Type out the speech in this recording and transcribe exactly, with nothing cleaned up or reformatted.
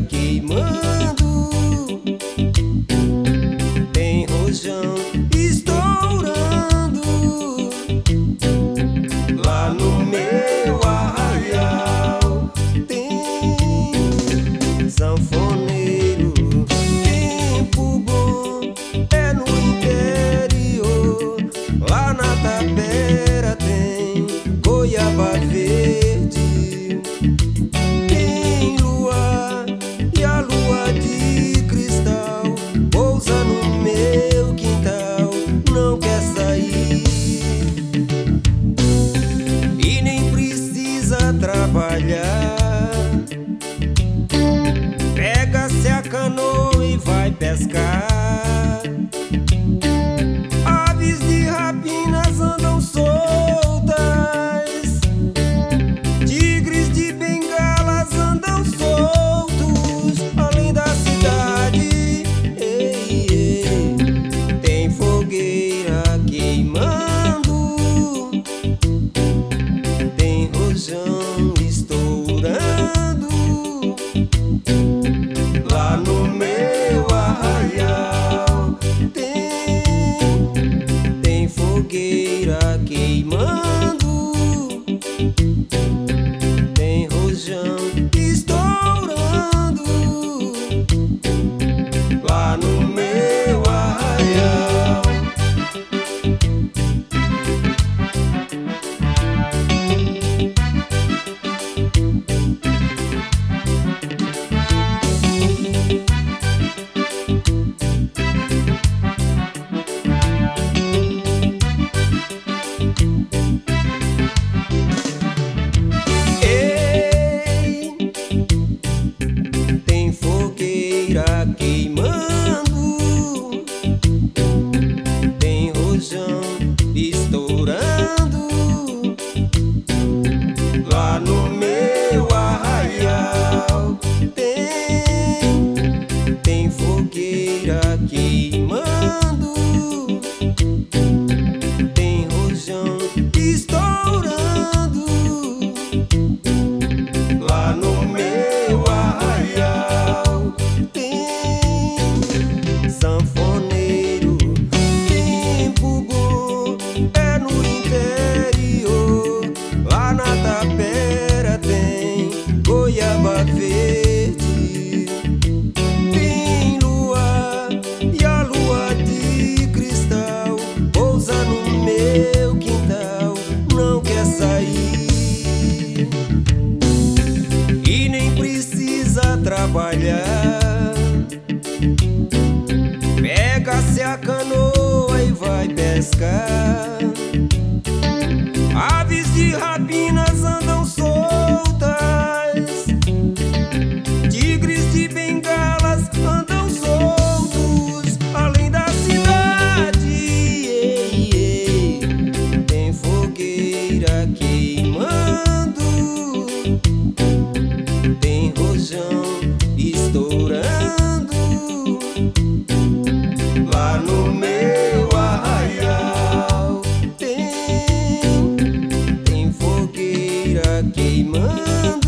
queimando, tem rojão estourando. Lá no meu arraial tem sanfoneiro. Tempo bom é no interior. Lá na tapera tem goiaba verde. Tem lua e a lua de cristal pousa no meu quintal, não quer sair e nem precisa trabalhar. Pega-se a canoa e vai pescar. Aves de rapinas andam soltas, tigres de bengalas andam soltos. Além da cidade, ei, ei, tem fogueira queimando, tem rojão estourando. Lá no meu arraial tem, tem fogueira queimando, tem rojão estourando. Lá no meu arraial. Queimando, tem rojão estourando. Lá no meu arraial tem, tem fogueira queimando, tem rojão estourando. Lá no meu arraial sanfoneiro. Tempo bom é no interior. Lá na tapera tem goiaba verde. Tem lua e a lua de cristal pousa no meu quintal, não quer sair e nem precisa trabalhar. Pega-se a canoa e vai pescar. Aves de rapinas andam soltas, tigres de bengalas andam soltos. Além da cidade, ei, ei, tem fogueira queimando, tem rojão estourando. Lá no meu arraial tem, tem fogueira queimando.